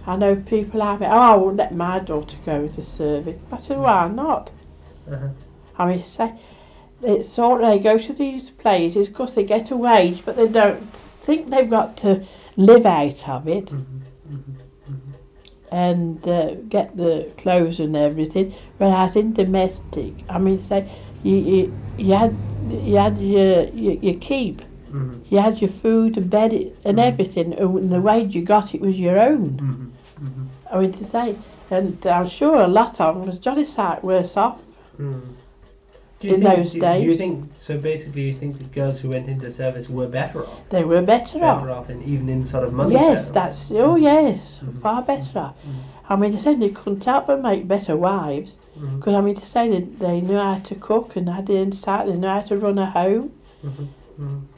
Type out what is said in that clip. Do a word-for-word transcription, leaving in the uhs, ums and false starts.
I know people have it. Oh, I won't let my daughter go to service. I said, why not? Uh-huh. I mean, say, it's all, they go to these places because they get a wage, but they don't think they've got to live out of it. Mm-hmm. Mm-hmm. Mm-hmm. And uh, get the clothes and everything. Whereas in domestic, I mean, say you you, you had you had your your, your keep, Mm-hmm. you had your food and bed and Mm-hmm. everything, and the wage you got, it was your own. Mm-hmm. Mm-hmm. I mean to say, and I'm sure a lot of them was jolly sight worse off. Mm. Do you In think, those do, days. Do you think so? Basically, you think the girls who went into service were better off? They were better, Better off. off, and even in sort of money. Yes, terms? that's oh yes, Mhm. far better off. Mhm. I mean to say they couldn't help but make better wives. Mhm. Because I mean to say that they knew how to cook and had the insight, they knew how to run a home. Mhm. Mhm.